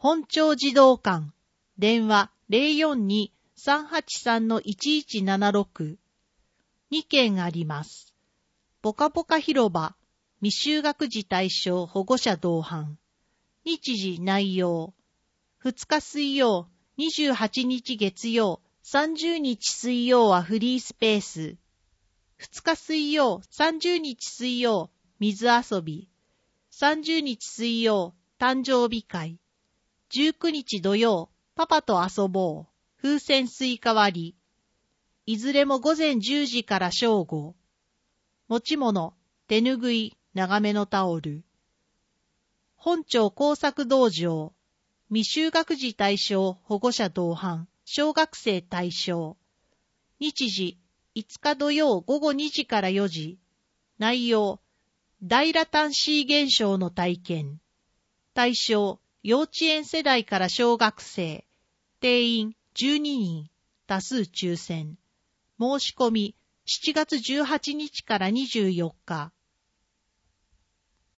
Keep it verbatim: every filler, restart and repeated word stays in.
本町児童館、電話 ゼロよんに さんはちさん いちいちななろく。にけんあります。ぽかぽか広場、未就学児対象保護者同伴。日時内容。ふつか水曜、にじゅうはちにち月曜、さんじゅうにち水曜はフリースペース。ふつか水曜、さんじゅうにち水曜、水遊び。さんじゅうにち水曜、誕生日会。じゅうくにち土曜、パパと遊ぼう。風船スイカ割り。いずれも午前じゅうじから正午。持ち物、手ぬぐい、長めのタオル。本町工作道場。未就学児対象保護者同伴。小学生対象。日時、いつか土曜午後にじからよじ。内容、大ラタンシー現象の体験。対象、幼稚園世代から小学生。定員じゅうににん。多数抽選。申し込み、しちがつじゅうはちにちからにじゅうよっか。